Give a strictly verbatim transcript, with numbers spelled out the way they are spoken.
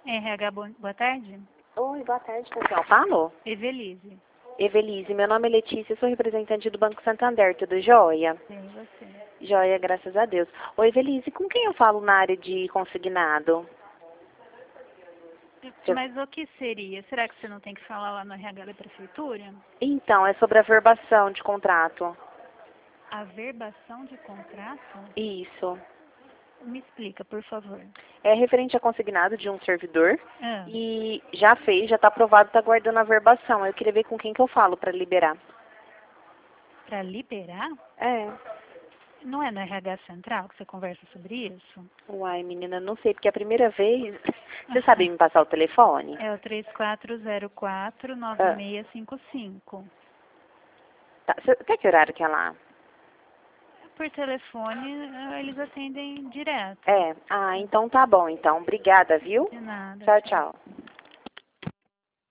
R H, bo- boa tarde. Oi, boa tarde, com quem eu falo? Evelise. Evelise, meu nome é Letícia, sou representante do Banco Santander, tudo jóia? Bem, você. Jóia, graças a Deus. Oi, Evelise, com quem eu falo na área de consignado? Eu- Mas o que seria? Será que você não tem que falar lá no R H da prefeitura? Então, é sobre a verbação de contrato. A verbação de contrato? Isso. Me explica, por favor. É referente a consignado de um servidor Ah, e já fez, já está aprovado, está guardando a verbação. Eu queria ver com quem que eu falo para liberar. para liberar? É. Não é no R H Central que você conversa sobre isso? Uai, menina, não sei, porque é a primeira vez... Você sabe me passar o telefone? É o três quatro zero quatro, nove Ah, seis cinco cinco. tá. Cê- Até que horário que é lá? Por telefone, eh, eles atendem direto. É. Ah, então tá bom, então. Obrigada, viu? De nada, Tchau, tchau. tchau.